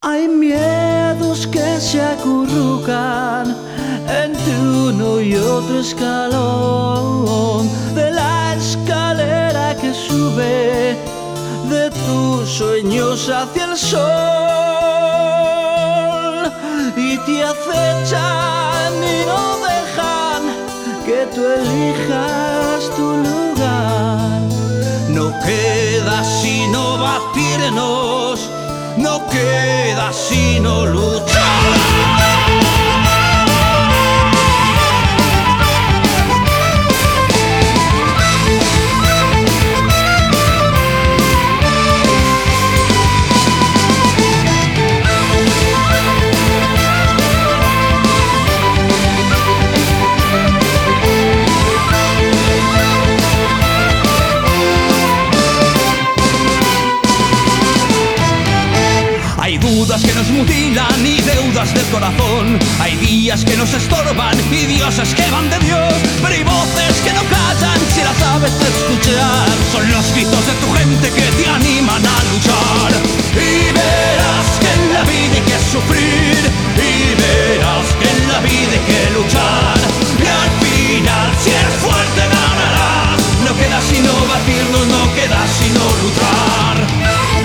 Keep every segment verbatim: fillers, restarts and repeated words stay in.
Hay miedos que se acurrucan entre uno y otro escalón de la escalera que sube de tus sueños hacia el sol, y te acechan y no dejan que tú elijas tu lugar. No queda sino batirnos, no queda sino luchar. Hay dudas que nos mutilan y deudas del corazón. Hay días que nos estorban y dioses que van de Dios. Pero hay voces que no callan si las sabes escuchar. Son los gritos de tu gente que te animan a luchar. Y verás que en la vida hay que sufrir, y verás que en la vida hay que luchar. Y al final, si eres fuerte, ganarás. No queda sino batirnos, no queda sino luchar.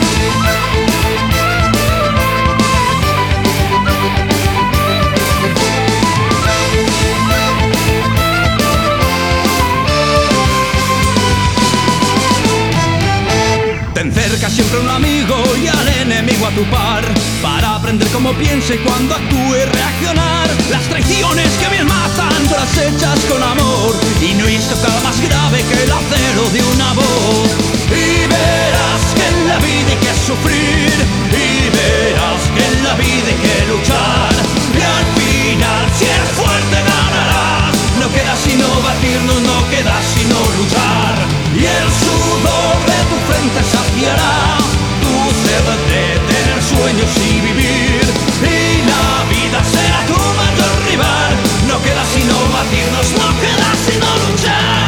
Ten cerca siempre un amigo y al enemigo a tu par, para aprender cómo piensa y cuando actúe reaccionar. Las traiciones que bien matan, tú las echas con amor, y no hay estocada más grave que el acero de una voz. Y verás que en la vida hay que sufrir, y verás que en la vida hay que luchar. Y al final, si eres fuerte, ganarás. No queda sino batirnos, no queda sino luchar. Y el sudor de tu frente saciará tu sed de tener sueños y vivir. Y la vida será tu mayor rival. No queda sino batirnos, no queda sino luchar.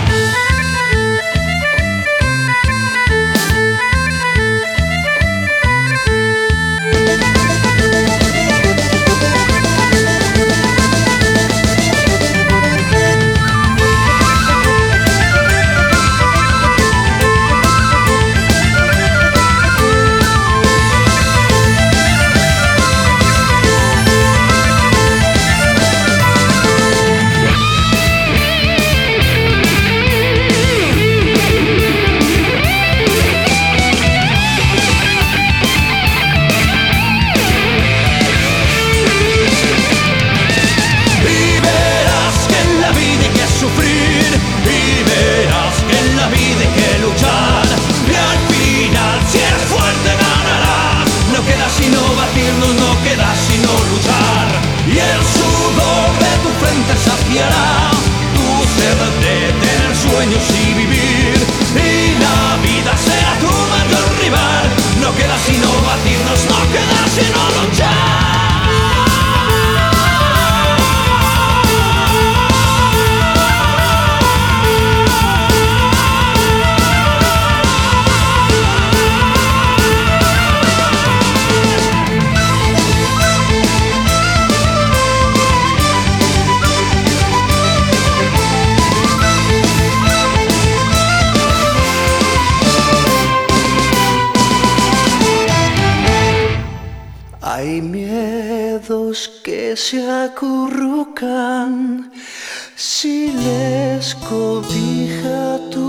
Y vivir, y la vida será tu mayor rival. No queda sino batirnos, no queda sino luchar. Hay miedos que se acurrucan si les cobija tu